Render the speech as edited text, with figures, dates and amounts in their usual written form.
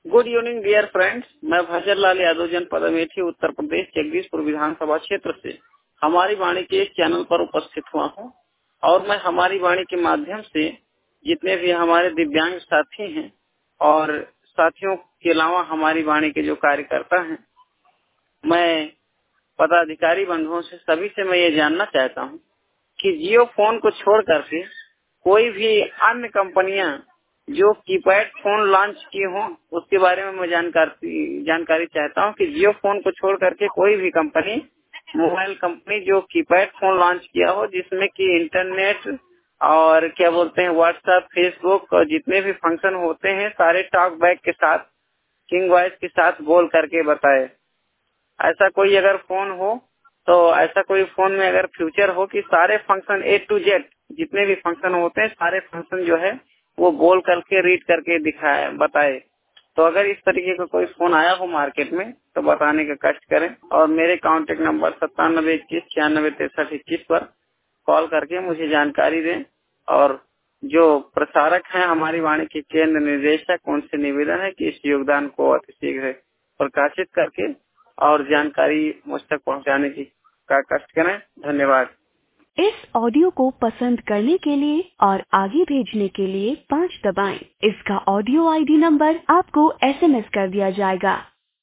Good evening dear friends, मैं भजन लाल यादव, जनपद अमेठी, उत्तर प्रदेश, जगदीशपुर विधानसभा क्षेत्र से हमारी वाणी के इस चैनल पर उपस्थित हुआ हूँ और मैं हमारी वाणी के माध्यम से जितने भी हमारे दिव्यांग साथी हैं और साथियों के अलावा हमारी वाणी के जो कार्यकर्ता हैं, मैं पदाधिकारी बंधुओं से सभी से मैं ये जानना चाहता हूँ कि जियो फोन को छोड़ करके कोई भी अन्य कंपनियां जो कीपैड फोन लॉन्च की हों उसके बारे में मैं जानकारी चाहता हूँ कि जियो फोन को छोड़ करके कोई भी कंपनी, मोबाइल कंपनी जो कीपैड फोन लॉन्च किया हो जिसमें कि इंटरनेट और क्या बोलते हैं व्हाट्सएप, फेसबुक और जितने भी फंक्शन होते हैं सारे टॉक बैक के साथ, किंग वॉइस के साथ बोल करके बताए। ऐसा कोई अगर फोन हो तो ऐसा कोई फोन में अगर फ्यूचर हो कि सारे फंक्शन A to Z जितने भी फंक्शन होते हैं सारे फंक्शन जो है वो बोल करके रीड करके दिखाए बताए। तो अगर इस तरीके का कोई फोन आया हो मार्केट में तो बताने का कष्ट करें और मेरे कॉन्टेक्ट नंबर 9721966321 पर कॉल करके मुझे जानकारी दें। और जो प्रसारक हैं हमारी वाणी के केंद्र निर्देशक, उनसे निवेदन है कि इस योगदान को अतिशीघ्र प्रकाशित करके और जानकारी मुझ तक पहुंचाने की का कष्ट करें। धन्यवाद। इस ऑडियो को पसंद करने के लिए और आगे भेजने के लिए 5 दबाएं। इसका ऑडियो ID नंबर आपको SMS कर दिया जाएगा।